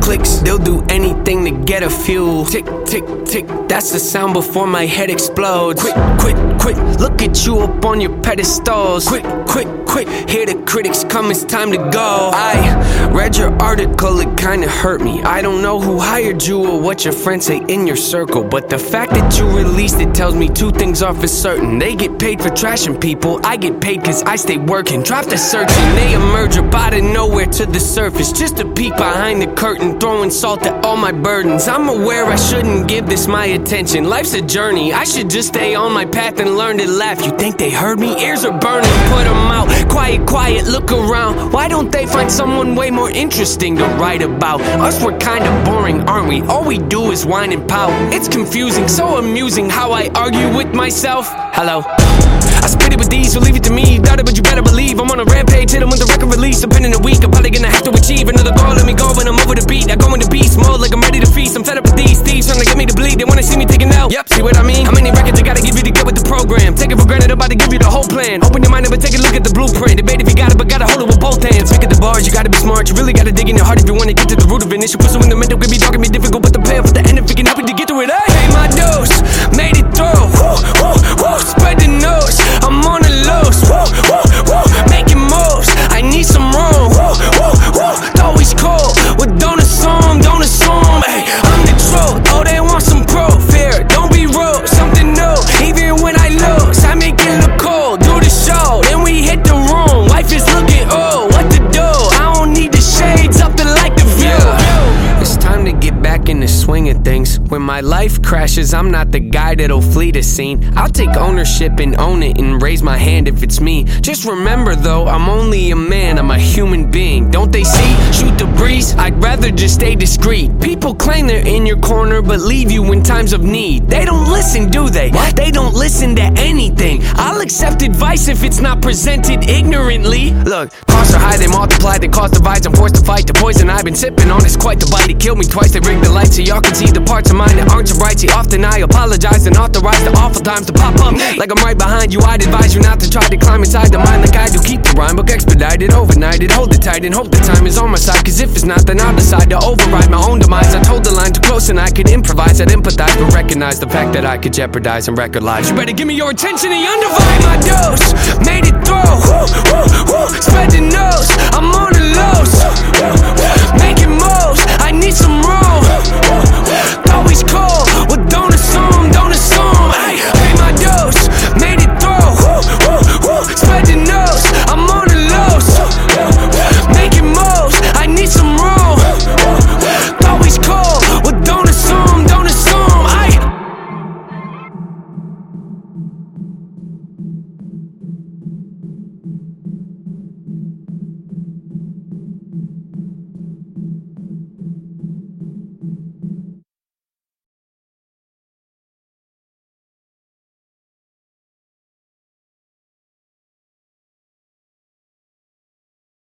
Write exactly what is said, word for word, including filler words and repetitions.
clicks. They'll do anything to get a few. Tick, tick, tick, that's the sound before my head explodes. Quick, quick, quick, look at you up on your pedestals. Quick, quick, quick, hear the critics come, it's time to go. I read your article, it kinda hurt me. I don't know who hired you or what your friends say in your circle, but the fact that you released it tells me two things are for certain. They get paid for trashing people, I get paid cause I stay working. Drop the searching, they emerge up out of nowhere to the surface, just to peek behind the curtain, throwing salt at all my burdens. I'm aware I shouldn't give this my attention. Life's a journey, I should just stay on my path and learn to laugh. You think they heard me? Ears are burning, put them out. Quiet, quiet, look around. Why don't they find someone way more interesting to write about? Us, we're kinda boring, aren't we? All we do is whine and pout. It's confusing, so amusing how I argue with myself. Hello. I spit it with these, so leave it to me. Doubt it, but you better believe I'm on a rampage, hit 'em with the record release. I've been in a week, I'm probably gonna have to achieve another goal. Let me go when I'm over the beat. I go into beast mode like I'm ready to feast. I'm fed up with these thieves trying to get me to bleed. They wanna see me taking out. Yep, see what I mean? How many records I gotta give you to get with the program? Take it for granted, I'm about to give you the whole plan. Open your mind up and take a look at the blueprint. Debate if you got it, but gotta hold it with both hands. Pick at the bars, you gotta be smart. You really gotta dig in your heart if you wanna get to the root of it. Issue pursue in the middle could be dark and be difficult, but the payoff at the end if you can help it to get through it. I paid my dose, made it through. Woo, woo, woo, spread the nose. I'm on the loose, woo, woo, woo, making moves. I need some room, woo, woo, woo. Always cold, well don't assume, don't assume. Hey, I'm the truth. Oh, they want some proof here. Don't be rude, something new. Even when I lose, I make it look cool. Do the show, then we hit the room. Life is looking, oh, what to do? I don't need the shades up to like the view. It's time to get back in the swing of things. When my life crashes, I'm not the guy that'll flee the scene. I'll take ownership and own it and raise my hand if it's me. Just remember though, I'm only a man, I'm a human being. Don't they see? Shoot the breeze, I'd rather just stay discreet. People claim they're in your corner but leave you in times of need. They don't listen, do they? What? They don't listen to anything. I'll accept advice if it's not presented ignorantly. Look, costs are high, they multiply, they cause divides. I'm forced to fight the poison I've been sipping on. It's quite the bite, it killed me twice. They rigged the lights so y'all can see the parts of mine that aren't so bright. See, often I apologize and authorize the awful times to pop up. Like I'm right behind you, I'd advise you not to try to climb inside the mind like I do. Keep the rhyme book expedited, overnighted, hold it tight and hope the time is on my side. Cause if it's not, then I'll decide to override my own demise. I told the line too close and I could improvise. I'd empathize but recognize the fact that I could jeopardize and record lives. You better give me your attention and undivided. My dose, made it through. Woo, woo, woo, spread the nose, I'm on the lows. Making moves, I need some room.